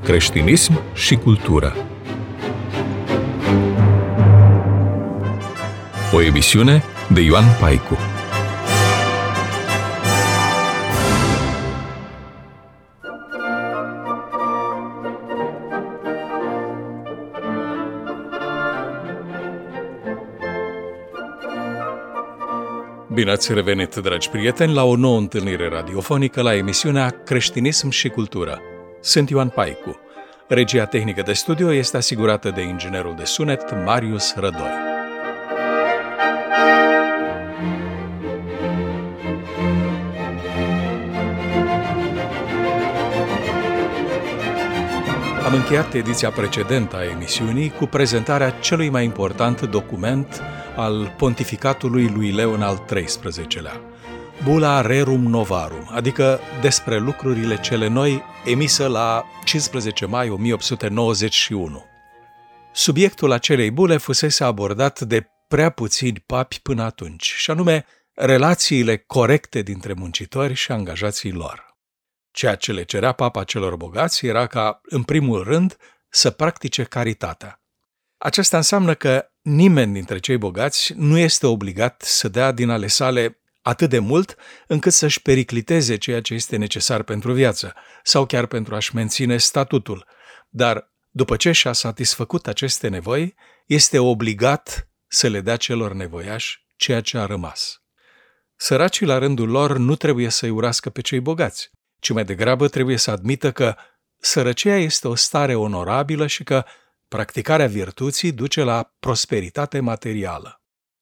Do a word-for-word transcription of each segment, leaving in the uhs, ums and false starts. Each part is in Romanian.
creștinism și cultură. O emisiune de Ioan Paicu. Bine ați revenit, dragi prieteni, la o nouă întâlnire radiofonică la emisiunea Creștinism și Cultură. Sunt Ioan Paicu. Regia tehnică de studio este asigurată de inginerul de sunet Marius Rădoi. Am încheiat ediția precedentă a emisiunii cu prezentarea celui mai important document al pontificatului lui Leon al treisprezecelea, Bula Rerum Novarum, adică despre lucrurile cele noi, emisă la cincisprezece mai o mie opt sute nouăzeci și unu. Subiectul acelei bule fusese abordat de prea puțini papi până atunci, și anume relațiile corecte dintre muncitori și angajații lor. Ceea ce le cerea papa celor bogați era ca, în primul rând, să practice caritatea. Aceasta înseamnă că nimeni dintre cei bogați nu este obligat să dea din ale sale atât de mult încât să-și pericliteze ceea ce este necesar pentru viață sau chiar pentru a-și menține statutul, dar după ce și-a satisfăcut aceste nevoi, este obligat să le dea celor nevoiași ceea ce a rămas. Săracii la rândul lor nu trebuie să-i urască pe cei bogați, ci mai degrabă trebuie să admită că sărăcia este o stare onorabilă și că practicarea virtuții duce la prosperitate materială.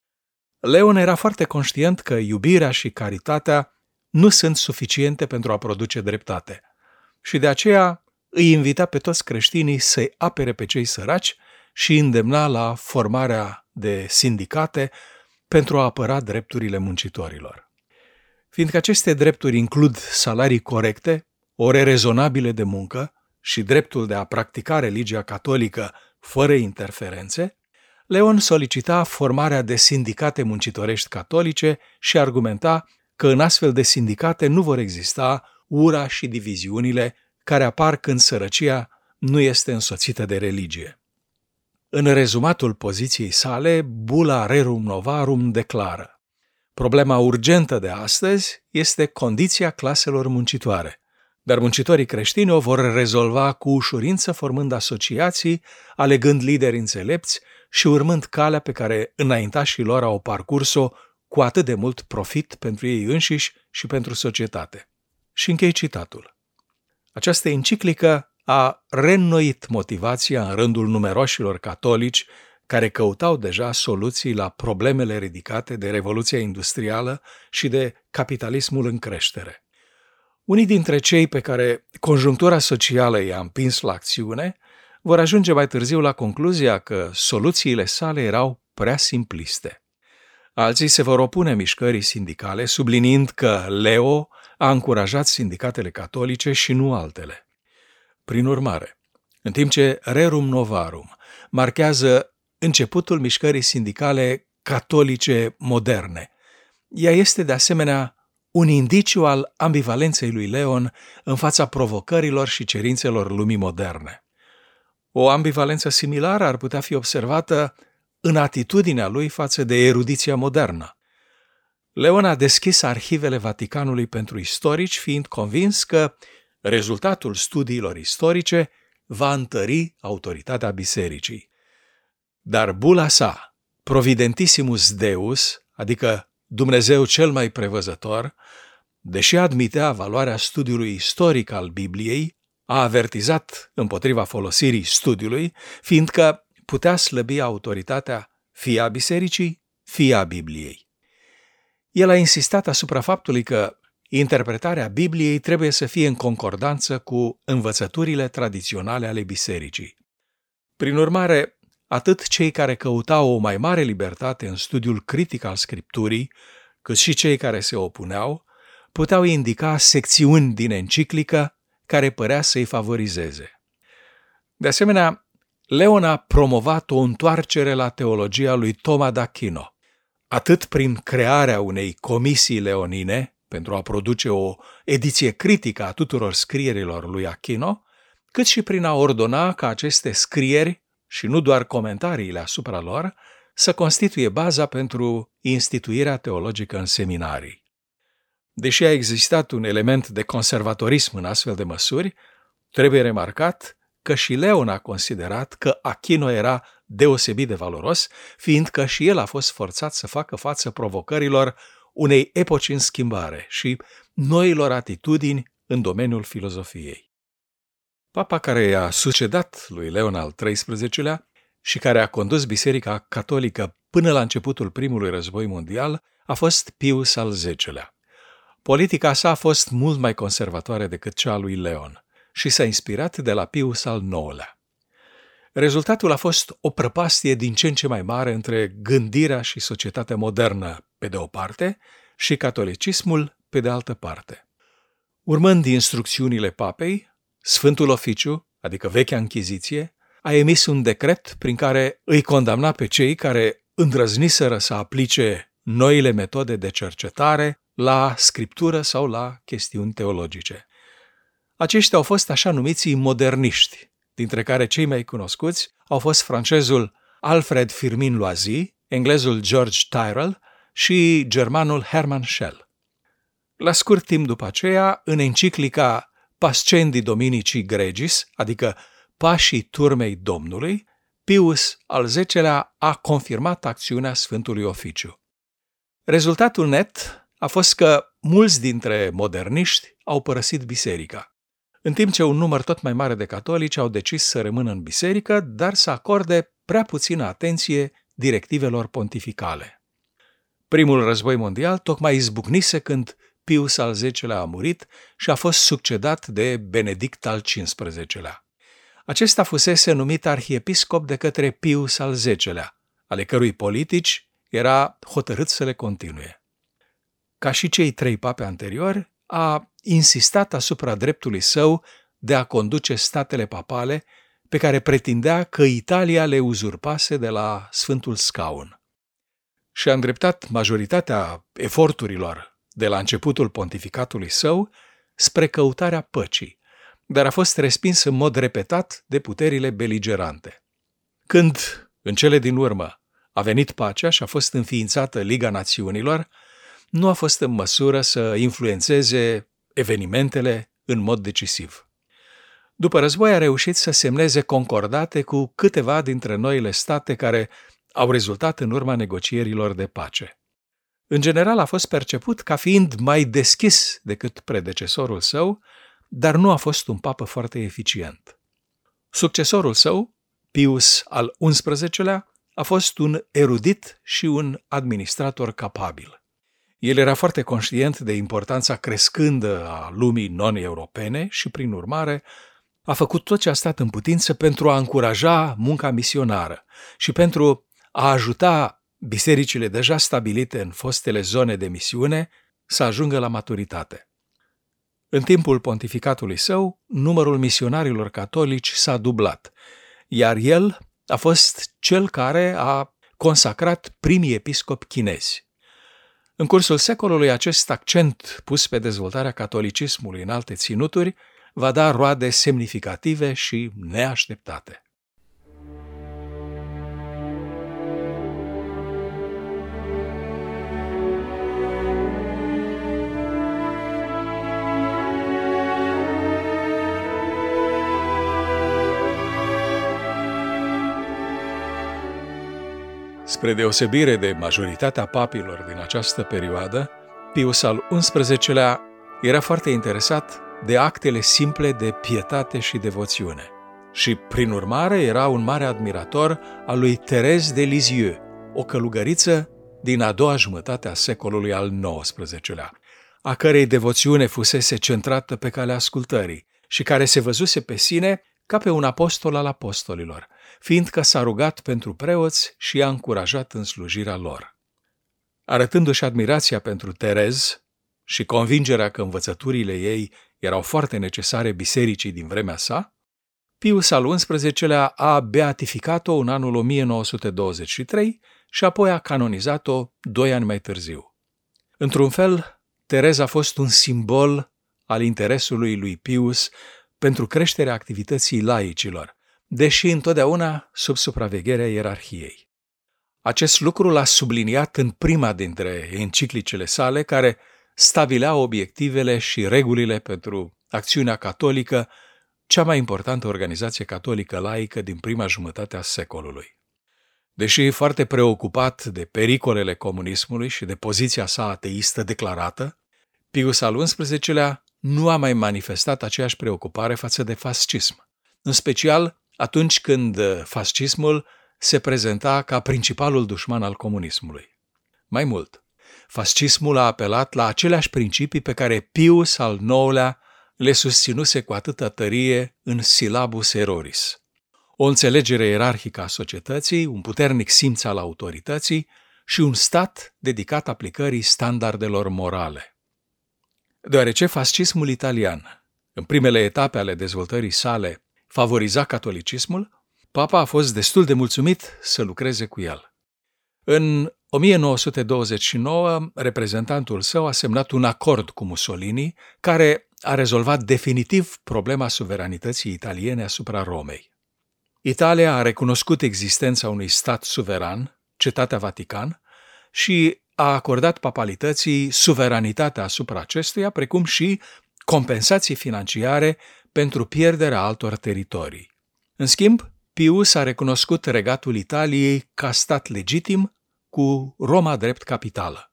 Leon era foarte conștient că iubirea și caritatea nu sunt suficiente pentru a produce dreptate și de aceea îi invita pe toți creștinii să-i apere pe cei săraci și îndemna la formarea de sindicate pentru a apăra drepturile muncitorilor. Fiindcă aceste drepturi includ salarii corecte, ore rezonabile de muncă și dreptul de a practica religia catolică fără interferențe, Leon solicita formarea de sindicate muncitorești catolice și argumenta că în astfel de sindicate nu vor exista ura și diviziunile care apar când sărăcia nu este însoțită de religie. În rezumatul poziției sale, Bula Rerum Novarum declară: problema urgentă de astăzi este condiția claselor muncitoare, dar muncitorii creștini o vor rezolva cu ușurință formând asociații, alegând lideri înțelepți și urmând calea pe care înaintașii lor au parcurs-o cu atât de mult profit pentru ei înșiși și pentru societate. Și închei citatul. Această enciclică a reînnoit motivația în rândul numeroșilor catolici care căutau deja soluții la problemele ridicate de Revoluția Industrială și de capitalismul în creștere. Unii dintre cei pe care conjunctura socială i-a împins la acțiune vor ajunge mai târziu la concluzia că soluțiile sale erau prea simpliste. Alții se vor opune mișcării sindicale, subliniind că Leo a încurajat sindicatele catolice și nu altele. Prin urmare, în timp ce Rerum Novarum marchează începutul mișcării sindicale catolice moderne, ea este de asemenea un indiciu al ambivalenței lui Leon în fața provocărilor și cerințelor lumii moderne. O ambivalență similară ar putea fi observată în atitudinea lui față de erudiția modernă. Leon a deschis arhivele Vaticanului pentru istorici, fiind convins că rezultatul studiilor istorice va întări autoritatea bisericii. Dar bula sa, Providentissimus Deus, adică Dumnezeu cel mai prevăzător, deși admitea valoarea studiului istoric al Bibliei, a avertizat împotriva folosirii studiului, fiindcă putea slăbi autoritatea fie a bisericii, fie a Bibliei. El a insistat asupra faptului că interpretarea Bibliei trebuie să fie în concordanță cu învățăturile tradiționale ale bisericii. Prin urmare, atât cei care căutau o mai mare libertate în studiul critic al Scripturii, cât și cei care se opuneau, puteau indica secțiuni din enciclică care părea să-i favorizeze. De asemenea, Leon a promovat o întoarcere la teologia lui Toma d'Aquino, atât prin crearea unei comisii leonine pentru a produce o ediție critică a tuturor scrierilor lui Achino, cât și prin a ordona ca aceste scrieri, și nu doar comentariile asupra lor, să constituie baza pentru instituirea teologică în seminarii. Deși a existat un element de conservatorism în astfel de măsuri, trebuie remarcat că și Leon a considerat că Achino era deosebit de valoros, fiindcă și el a fost forțat să facă față provocărilor unei epoci în schimbare și noilor atitudini în domeniul filozofiei. Papa care i-a succedat lui Leon al treisprezecelea și care a condus Biserica Catolică până la începutul primului război mondial a fost Pius al zecelea. Politica sa a fost mult mai conservatoare decât cea a lui Leon și s-a inspirat de la Pius al nouălea. Rezultatul a fost o prăpastie din ce în ce mai mare între gândirea și societatea modernă, pe de o parte, și catolicismul, pe de altă parte. Urmând instrucțiunile papei, Sfântul Oficiu, adică Vechea Închiziție, a emis un decret prin care îi condamna pe cei care îndrăzniseră să aplice noile metode de cercetare la scriptură sau la chestiuni teologice. Aceștia au fost așa numiții moderniști, dintre care cei mai cunoscuți au fost francezul Alfred Firmin Loisy, englezul George Tyrrell și germanul Hermann Schell. La scurt timp după aceea, în enciclica Pascendi Dominici Gregis, adică Pașii Turmei Domnului, Pius al zecelea a confirmat acțiunea Sfântului Oficiu. Rezultatul net a fost că mulți dintre moderniști au părăsit biserica, în timp ce un număr tot mai mare de catolici au decis să rămână în biserică, dar să acorde prea puțină atenție directivelor pontificale. Primul război mondial tocmai izbucnise când Pius al zecelea a murit și a fost succedat de Benedict al cincisprezecelea. Acesta fusese numit arhiepiscop de către Pius al zecelea, ale cărui politici era hotărât să le continue. Ca și cei trei pape anteriori, a insistat asupra dreptului său de a conduce statele papale pe care pretindea că Italia le uzurpase de la Sfântul Scaun. Și a îndreptat majoritatea eforturilor de la începutul pontificatului său spre căutarea păcii, dar a fost respins în mod repetat de puterile beligerante. Când, în cele din urmă, a venit pacea și a fost înființată Liga Națiunilor, nu a fost în măsură să influențeze evenimentele în mod decisiv. După război a reușit să semneze concordate cu câteva dintre noile state care au rezultat în urma negocierilor de pace. În general a fost perceput ca fiind mai deschis decât predecesorul său, dar nu a fost un papă foarte eficient. Succesorul său, Pius al unsprezecelea, a fost un erudit și un administrator capabil. El era foarte conștient de importanța crescândă a lumii non-europene și, prin urmare, a făcut tot ce a stat în putință pentru a încuraja munca misionară și pentru a ajuta bisericile deja stabilite în fostele zone de misiune să ajungă la maturitate. În timpul pontificatului său, numărul misionarilor catolici s-a dublat, iar el a fost cel care a consacrat primii episcopi chinezi. În cursul secolului, acest accent pus pe dezvoltarea catolicismului în alte ținuturi va da roade semnificative și neașteptate. Spre deosebire de majoritatea papilor din această perioadă, Pius al unsprezecelea era foarte interesat de actele simple de pietate și devoțiune și, prin urmare, era un mare admirator al lui Thérèse de Lisieux, o călugăriță din a doua jumătate a secolului al nouăsprezecelea, a cărei devoțiune fusese centrată pe calea ascultării și care se văzuse pe sine ca pe un apostol al apostolilor, fiindcă s-a rugat pentru preoți și i-a încurajat în slujirea lor. Arătându-și admirația pentru Terez și convingerea că învățăturile ei erau foarte necesare bisericii din vremea sa, Pius al unsprezecelea a beatificat-o în anul o mie nouă sute douăzeci și trei și apoi a canonizat-o doi ani mai târziu. Într-un fel, Tereza a fost un simbol al interesului lui Pius pentru creșterea activității laicilor, deși întotdeauna sub supravegherea ierarhiei. Acest lucru l-a subliniat în prima dintre enciclicele sale, care stabilea obiectivele și regulile pentru acțiunea catolică, cea mai importantă organizație catolică laică din prima jumătate a secolului. Deși foarte preocupat de pericolele comunismului și de poziția sa ateistă declarată, Pius al unsprezecelea nu a mai manifestat aceeași preocupare față de fascism, în special atunci când fascismul se prezenta ca principalul dușman al comunismului. Mai mult, fascismul a apelat la aceleași principii pe care Pius al nouălea le susținuse cu atâta tărie în Syllabus Erroris. O înțelegere ierarhică a societății, un puternic simț al autorității și un stat dedicat aplicării standardelor morale. Deoarece fascismul italian, în primele etape ale dezvoltării sale, favoriza catolicismul, Papa a fost destul de mulțumit să lucreze cu el. În o mie nouă sute douăzeci și nouă, reprezentantul său a semnat un acord cu Mussolini care a rezolvat definitiv problema suveranității italiene asupra Romei. Italia a recunoscut existența unui stat suveran, Cetatea Vatican, și a acordat papalității suveranitatea asupra acestuia, precum și compensații financiare pentru pierderea altor teritorii. În schimb, Pius a recunoscut regatul Italiei ca stat legitim, cu Roma drept capitală.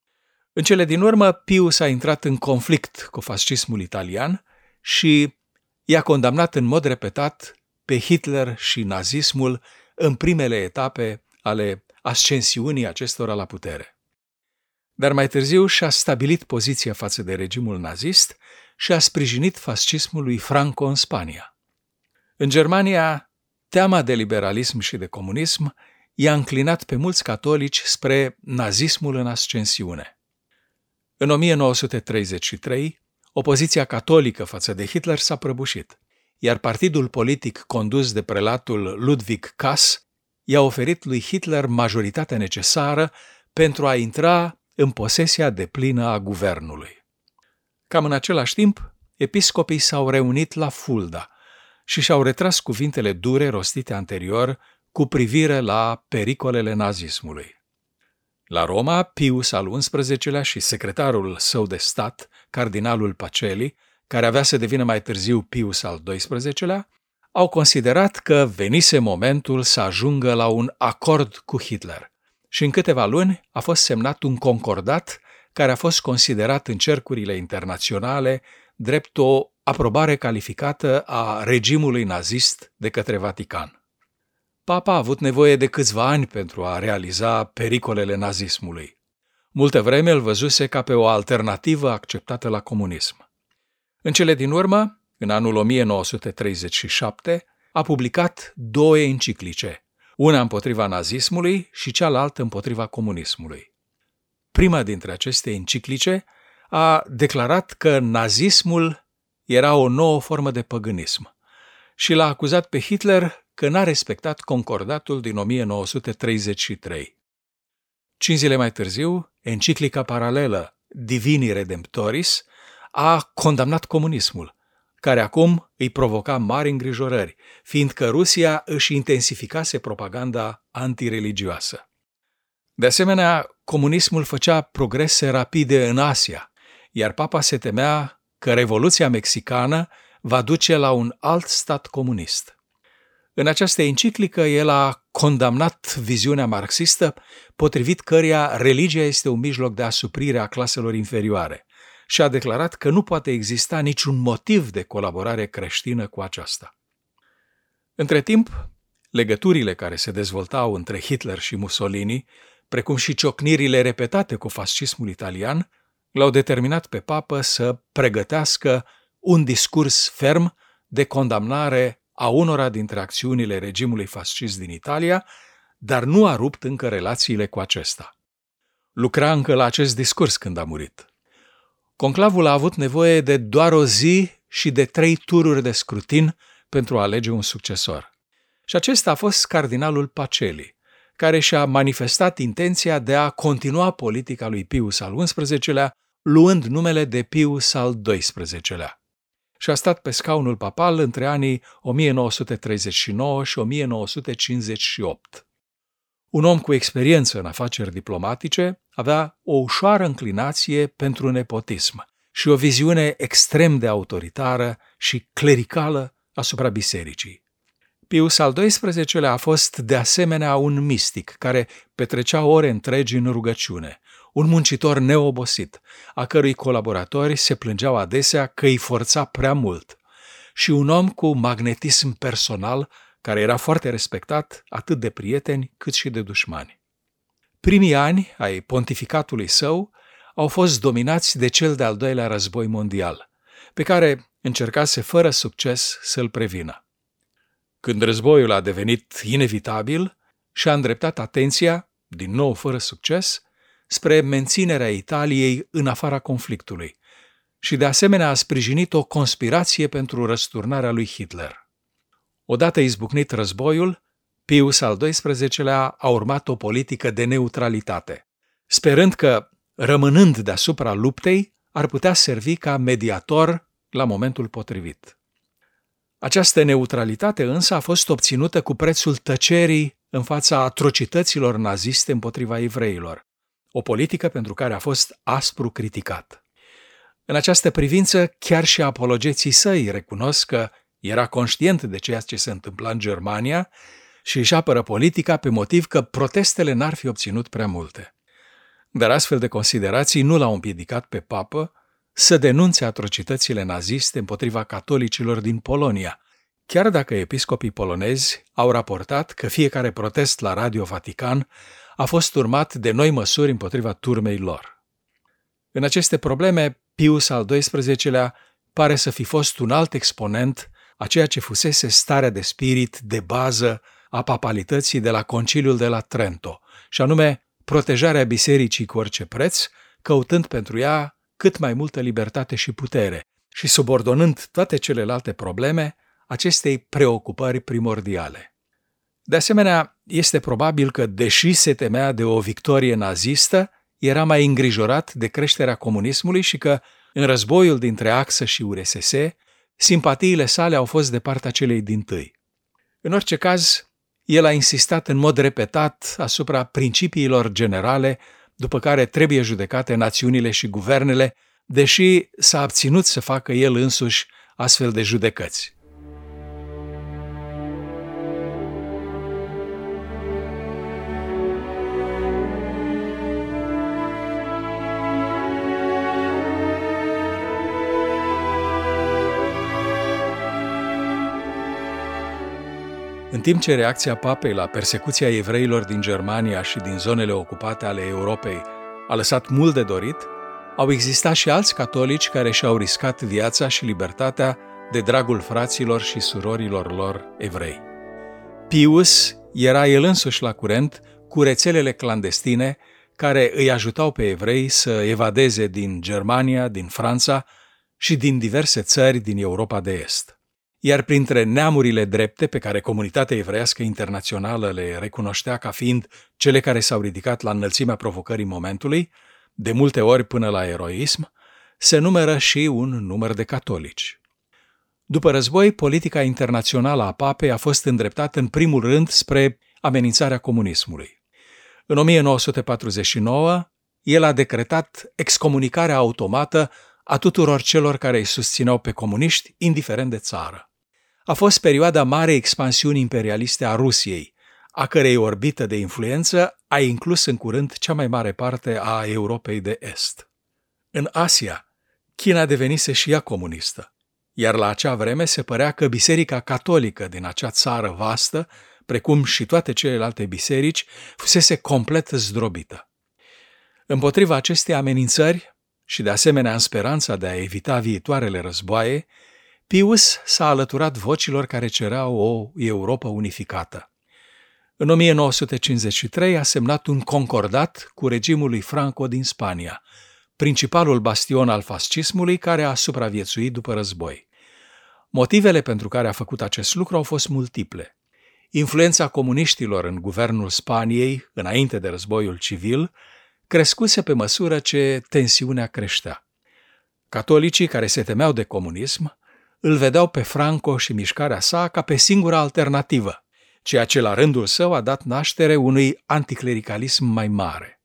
În cele din urmă, Pius a intrat în conflict cu fascismul italian și i-a condamnat în mod repetat pe Hitler și nazismul în primele etape ale ascensiunii acestora la putere. Dar mai târziu și-a stabilit poziția față de regimul nazist și a sprijinit fascismul lui Franco în Spania. În Germania, teama de liberalism și de comunism i-a înclinat pe mulți catolici spre nazismul în ascensiune. În o mie nouă sute treizeci și trei, opoziția catolică față de Hitler s-a prăbușit, iar partidul politic condus de prelatul Ludwig Kass i-a oferit lui Hitler majoritatea necesară pentru a intra în posesia deplină a guvernului. Cam în același timp, episcopii s-au reunit la Fulda și și-au retras cuvintele dure rostite anterior cu privire la pericolele nazismului. La Roma, Pius al unsprezecelea și secretarul său de stat, cardinalul Pacelli, care avea să devină mai târziu Pius al doisprezecelea, au considerat că venise momentul să ajungă la un acord cu Hitler și în câteva luni a fost semnat un concordat care a fost considerat în cercurile internaționale drept o aprobare calificată a regimului nazist de către Vatican. Papa a avut nevoie de câțiva ani pentru a realiza pericolele nazismului. Multă vreme îl văzuse ca pe o alternativă acceptată la comunism. În cele din urmă, în anul o mie nouă sute treizeci și șapte, a publicat două enciclice, una împotriva nazismului și cealaltă împotriva comunismului. Prima dintre aceste enciclice a declarat că nazismul era o nouă formă de păgânism și l-a acuzat pe Hitler că n-a respectat concordatul din o mie nouă sute treizeci și trei. Cinci zile mai târziu, enciclica paralelă Divini Redemptoris a condamnat comunismul, care acum îi provoca mari îngrijorări, fiindcă Rusia își intensificase propaganda antireligioasă. De asemenea, comunismul făcea progrese rapide în Asia, iar papa se temea că Revoluția Mexicană va duce la un alt stat comunist. În această enciclică, el a condamnat viziunea marxistă, potrivit căreia religia este un mijloc de asuprire a claselor inferioare și a declarat că nu poate exista niciun motiv de colaborare creștină cu aceasta. Între timp, legăturile care se dezvoltau între Hitler și Mussolini, precum și ciocnirile repetate cu fascismul italian, l-au determinat pe papă să pregătească un discurs ferm de condamnare a unora dintre acțiunile regimului fascist din Italia, dar nu a rupt încă relațiile cu acesta. Lucra încă la acest discurs când a murit. Conclavul a avut nevoie de doar o zi și de trei tururi de scrutin pentru a alege un succesor. Și acesta a fost cardinalul Pacelli, care și-a manifestat intenția de a continua politica lui Pius al unsprezecelea, luând numele de Pius al doisprezecelea. și a stat pe scaunul papal între anii o mie nouă sute treizeci și nouă și o mie nouă sute cincizeci și opt. Un om cu experiență în afaceri diplomatice, avea o ușoară înclinație pentru nepotism și o viziune extrem de autoritară și clericală asupra bisericii. Pius al doisprezecelea-lea a fost de asemenea un mistic care petrecea ore întregi în rugăciune, un muncitor neobosit, a cărui colaboratori se plângeau adesea că îi forța prea mult, și un om cu magnetism personal care era foarte respectat atât de prieteni cât și de dușmani. Primii ani ai pontificatului său au fost dominați de cel de-al doilea război mondial, pe care încercase fără succes să-l prevină. Când războiul a devenit inevitabil, și-a îndreptat atenția, din nou fără succes, spre menținerea Italiei în afara conflictului și de asemenea a sprijinit o conspirație pentru răsturnarea lui Hitler. Odată izbucnit războiul, Pius al doisprezecelea-lea a urmat o politică de neutralitate, sperând că, rămânând deasupra luptei, ar putea servi ca mediator la momentul potrivit. Această neutralitate însă a fost obținută cu prețul tăcerii în fața atrocităților naziste împotriva evreilor, o politică pentru care a fost aspru criticat. În această privință, chiar și apologeții săi recunosc că era conștient de ceea ce se întâmpla în Germania și își apără politica pe motiv că protestele n-ar fi obținut prea multe. Dar astfel de considerații nu l-au împiedicat pe papă să denunțe atrocitățile naziste împotriva catolicilor din Polonia, chiar dacă episcopii polonezi au raportat că fiecare protest la Radio Vatican a fost urmat de noi măsuri împotriva turmei lor. În aceste probleme, Pius al doisprezecelea-lea pare să fi fost un alt exponent a ceea ce fusese starea de spirit de bază a papalității de la Conciliul de la Trento, și anume protejarea bisericii cu orice preț, căutând pentru ea cât mai multă libertate și putere și subordonând toate celelalte probleme acestei preocupări primordiale. De asemenea, este probabil că, deși se temea de o victorie nazistă, era mai îngrijorat de creșterea comunismului și că, în războiul dintre Axă și U R S S, simpatiile sale au fost de partea celei dintâi. În orice caz, el a insistat în mod repetat asupra principiilor generale după care trebuie judecate națiunile și guvernele, deși s-a abținut să facă el însuși astfel de judecăți. În timp ce reacția papei la persecuția evreilor din Germania și din zonele ocupate ale Europei a lăsat mult de dorit, au existat și alți catolici care și-au riscat viața și libertatea de dragul fraților și surorilor lor evrei. Pius era el însuși la curent cu rețelele clandestine care îi ajutau pe evrei să evadeze din Germania, din Franța și din diverse țări din Europa de Est. Iar printre neamurile drepte pe care comunitatea evreiască internațională le recunoștea ca fiind cele care s-au ridicat la înălțimea provocării momentului, de multe ori până la eroism, se numără și un număr de catolici. După război, politica internațională a papei a fost îndreptată în primul rând spre amenințarea comunismului. În o mie nouă sute patruzeci și nouă, el a decretat excomunicarea automată a tuturor celor care îi susțineau pe comuniști, indiferent de țară. A fost perioada marei expansiuni imperialiste a Rusiei, a cărei orbită de influență a inclus în curând cea mai mare parte a Europei de Est. În Asia, China devenise și ea comunistă, iar la acea vreme se părea că biserica catolică din acea țară vastă, precum și toate celelalte biserici, fusese complet zdrobită. Împotriva acestei amenințări și de asemenea în speranța de a evita viitoarele războaie, Pius s-a alăturat vocilor care cereau o Europă unificată. În o mie nouă sute cincizeci și trei a semnat un concordat cu regimul lui Franco din Spania, principalul bastion al fascismului care a supraviețuit după război. Motivele pentru care a făcut acest lucru au fost multiple. Influența comuniștilor în guvernul Spaniei, înainte de războiul civil, crescuse pe măsură ce tensiunea creștea. Catolicii care se temeau de comunism îl vedeau pe Franco și mișcarea sa ca pe singura alternativă, ceea ce la rândul său a dat naștere unui anticlericalism mai mare.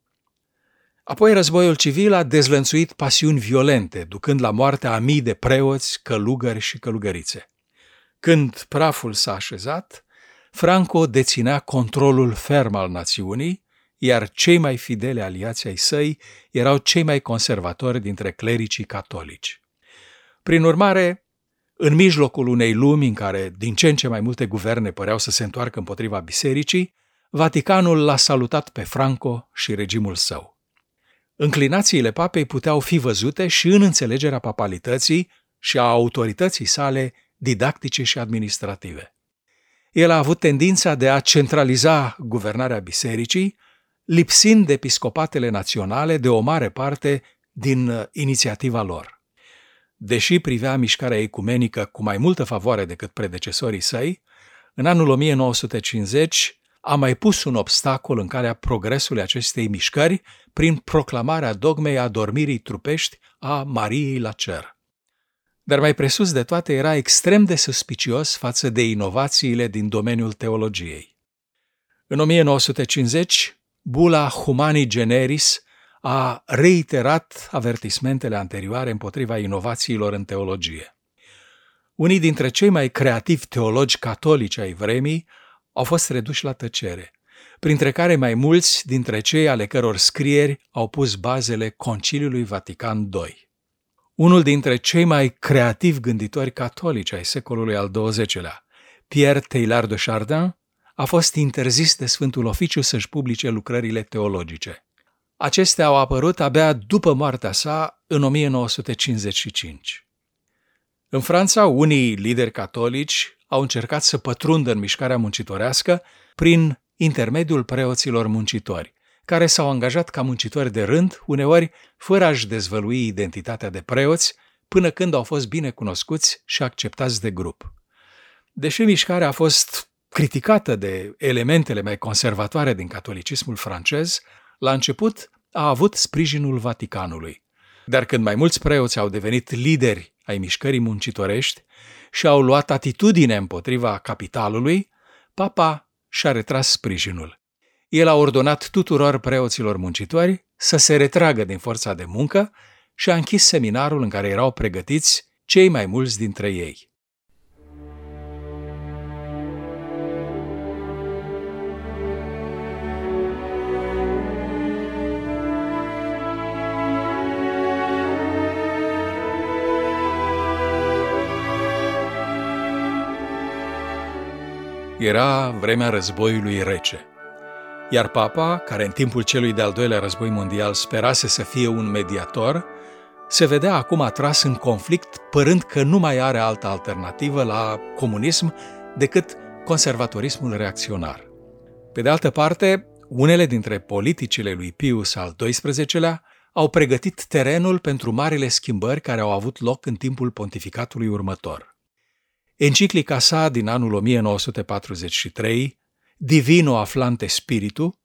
Apoi războiul civil a dezlănțuit pasiuni violente, ducând la moartea a mii de preoți, călugări și călugărițe. Când praful s-a așezat, Franco deținea controlul ferm al națiunii, iar cei mai fideli aliați ai săi erau cei mai conservatori dintre clericii catolici. Prin urmare, în mijlocul unei lumi în care din ce în ce mai multe guverne păreau să se întoarcă împotriva bisericii, Vaticanul l-a salutat pe Franco și regimul său. Înclinațiile papei puteau fi văzute și în înțelegerea papalității și a autorității sale didactice și administrative. El a avut tendința de a centraliza guvernarea bisericii, lipsind de episcopatele naționale de o mare parte din inițiativa lor. Deși privea mișcarea ecumenică cu mai multă favoare decât predecesorii săi, în anul o mie nouă sute cincizeci a mai pus un obstacol în calea progresului acestei mișcări prin proclamarea dogmei adormirii trupești a Mariei la cer. Dar mai presus de toate era extrem de suspicios față de inovațiile din domeniul teologiei. În o mie nouă sute cincizeci, bula Humani Generis a reiterat avertismentele anterioare împotriva inovațiilor în teologie. Unii dintre cei mai creativi teologi catolici ai vremii au fost reduși la tăcere, printre care mai mulți dintre cei ale căror scrieri au pus bazele Conciliului Vatican doi. Unul dintre cei mai creativi gânditori catolici ai secolului al douăzeci-lea, Pierre Teilhard de Chardin, a fost interzis de Sfântul Oficiu să-și publice lucrările teologice. Acestea au apărut abia după moartea sa în o mie nouă sute cincizeci și cinci. În Franța, unii lideri catolici au încercat să pătrundă în mișcarea muncitorească prin intermediul preoților muncitori, care s-au angajat ca muncitori de rând, uneori fără a-și dezvălui identitatea de preoți, până când au fost bine cunoscuți și acceptați de grup. Deși mișcarea a fost criticată de elementele mai conservatoare din catolicismul francez, la început a avut sprijinul Vaticanului. Dar când mai mulți preoți au devenit lideri ai mișcării muncitorești și au luat atitudine împotriva capitalului, papa și-a retras sprijinul. El a ordonat tuturor preoților muncitori să se retragă din forța de muncă și a închis seminarul în care erau pregătiți cei mai mulți dintre ei. Era vremea războiului rece, iar papa, care în timpul celui de-al doilea război mondial sperase să fie un mediator, se vedea acum atras în conflict, părând că nu mai are altă alternativă la comunism decât conservatorismul reacționar. Pe de altă parte, unele dintre politicile lui Pius al doisprezecelea au pregătit terenul pentru marile schimbări care au avut loc în timpul pontificatului următor. Enciclica sa din anul o mie nouă sute patruzeci și trei, Divino Afflante Spiritu,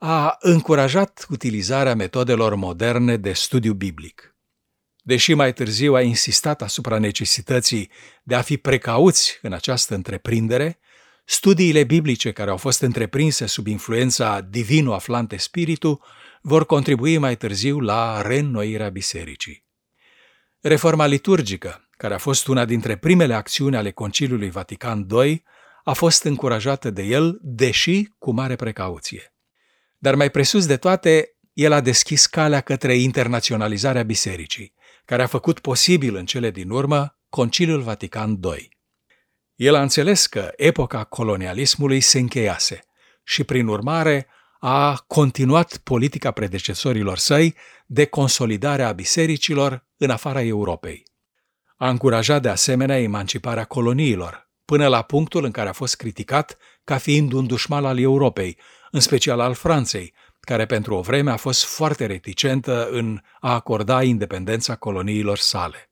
a încurajat utilizarea metodelor moderne de studiu biblic. Deși mai târziu a insistat asupra necesității de a fi precauți în această întreprindere, studiile biblice care au fost întreprinse sub influența Divino Afflante Spiritu vor contribui mai târziu la reînnoirea bisericii. Reforma liturgică, care a fost una dintre primele acțiuni ale Conciliului Vatican doi, a fost încurajată de el, deși cu mare precauție. Dar mai presus de toate, el a deschis calea către internaționalizarea bisericii, care a făcut posibil în cele din urmă Conciliul Vatican doi. El a înțeles că epoca colonialismului se încheiase și, prin urmare, a continuat politica predecesorilor săi de consolidare a bisericilor în afara Europei. A încurajat de asemenea emanciparea coloniilor, până la punctul în care a fost criticat ca fiind un dușman al Europei, în special al Franței, care pentru o vreme a fost foarte reticentă în a acorda independența coloniilor sale.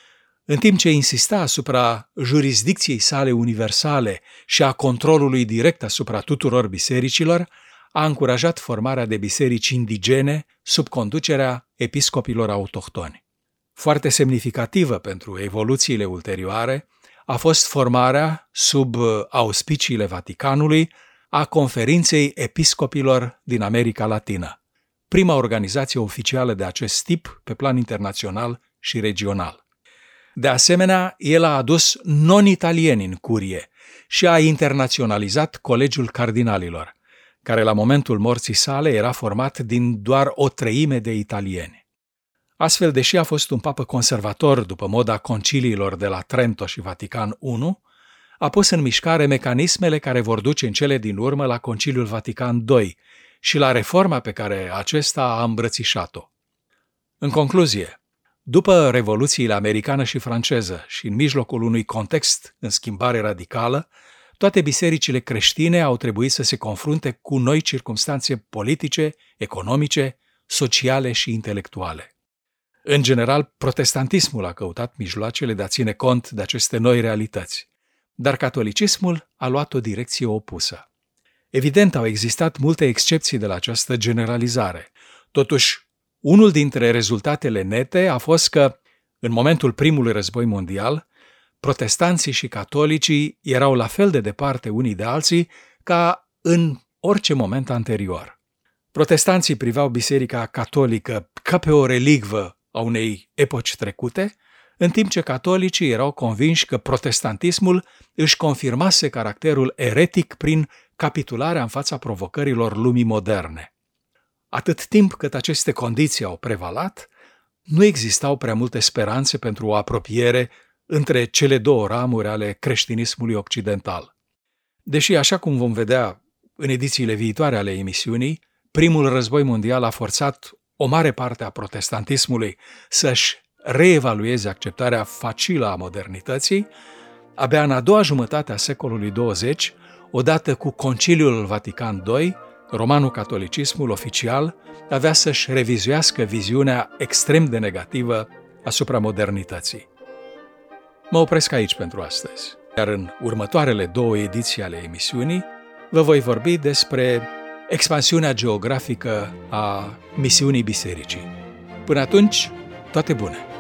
În timp ce insista asupra jurisdicției sale universale și a controlului direct asupra tuturor bisericilor, a încurajat formarea de biserici indigene sub conducerea episcopilor autohtoni. Foarte semnificativă pentru evoluțiile ulterioare a fost formarea, sub auspiciile Vaticanului, a Conferinței Episcopilor din America Latină, prima organizație oficială de acest tip pe plan internațional și regional. De asemenea, el a adus non-italieni în curie și a internaționalizat Colegiul Cardinalilor, care la momentul morții sale era format din doar o treime de italieni. Astfel, deși a fost un papă conservator după moda conciliilor de la Trento și Vatican I, a pus în mișcare mecanismele care vor duce în cele din urmă la Conciliul Vatican doi și la reforma pe care acesta a îmbrățișat-o. În concluzie, după revoluțiile americană și franceză și în mijlocul unui context în schimbare radicală, toate bisericile creștine au trebuit să se confrunte cu noi circumstanțe politice, economice, sociale și intelectuale. În general, protestantismul a căutat mijloacele de a ține cont de aceste noi realități, dar catolicismul a luat o direcție opusă. Evident, au existat multe excepții de la această generalizare. Totuși, unul dintre rezultatele nete a fost că, în momentul primului război mondial, protestanții și catolicii erau la fel de departe unii de alții ca în orice moment anterior. Protestanții priveau Biserica Catolică ca pe o relicvă a unei epoci trecute, în timp ce catolicii erau convinși că protestantismul își confirmase caracterul eretic prin capitularea în fața provocărilor lumii moderne. Atât timp cât aceste condiții au prevalat, nu existau prea multe speranțe pentru o apropiere între cele două ramuri ale creștinismului occidental. Deși, așa cum vom vedea în edițiile viitoare ale emisiunii, primul război mondial a forțat o mare parte a protestantismului să-și reevalueze acceptarea facilă a modernității, abia în a doua jumătate a secolului douăzeci, odată cu Conciliul Vatican doi, romanul catolicismul oficial avea să-și revizuiască viziunea extrem de negativă asupra modernității. Mă opresc aici pentru astăzi, iar în următoarele două ediții ale emisiunii vă voi vorbi despre expansiunea geografică a misiunii bisericii. Până atunci, toate bune!